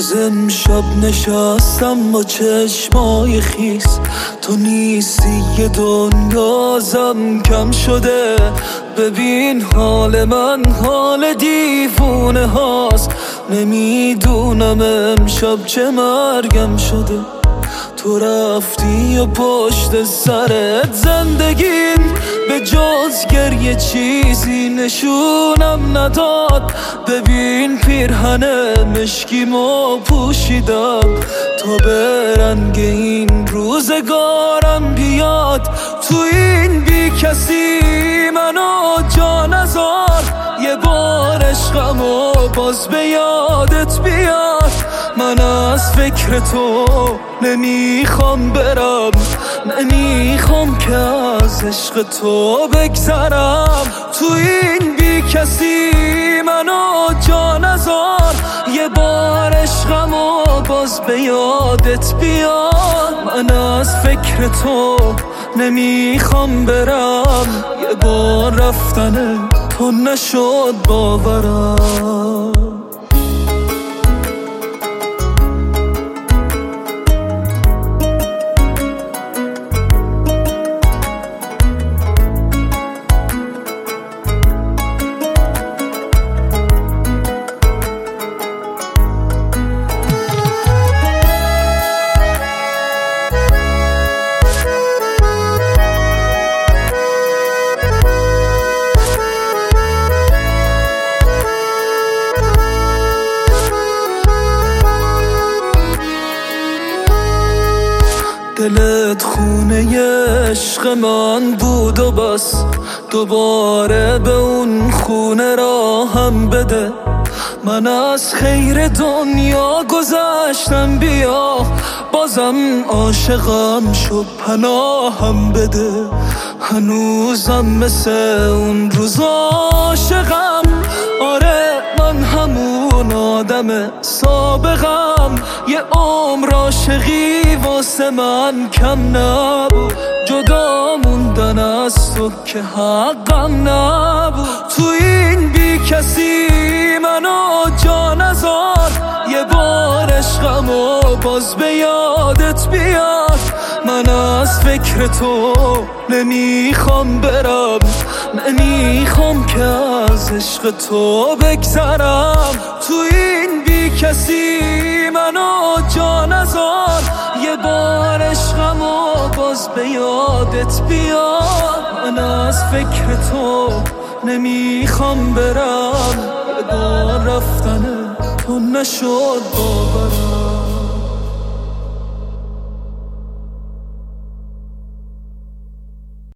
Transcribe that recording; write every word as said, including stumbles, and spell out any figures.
روز امشب نشستم با چشمای خیس، تو نیستی یه دنیازم کم شده. ببین حال من حال دیوونه هاست، نمیدونم امشب چه مرگم شده. تو رفتی و پشت سرت زندگیم به جز گریه چیزی نشونم نداد. ببین پیرهن مشکیمو پوشیدم تا به رنگ این روزگارم بیاد. تو این بی کسی منو جا نذار، یه بار عشقمو باز به یادت بیاد. من از فکر تو نمیخوام برم، نمیخوام که از عشق تو بگذرم. تو این بی کسی منو جا نذار، یه بار عشقمو باز به یادت بیاد. من از فکر تو نمیخوام برم، یه بار رفتن تو نشد باورم. دلت خونه عشق من بود و بس، دوباره به اون خونه راهم بده. من از خیر دنیا گذشتم، بیا بازم عاشقم شو پناهم بده. هنوزم مثل اون روز عاشقم، آره من همون آدم سابقم. یه عمر عاشقی واسه من کم نبود، جدا موندن از تو که حقم نبود. تو این بی کسی منو جا نذار، یه بار عشقمو باز به یادت بیاد. من از فکر تو نمیخوام برم، نمیخوام که از عشق تو بگذرم. تو این بی کسی منو جا نذار، یه بار عشقمو باز به یادت بیاد. من از فکر تو نمیخوام برم، یه بار رفتن تو نشد باورم.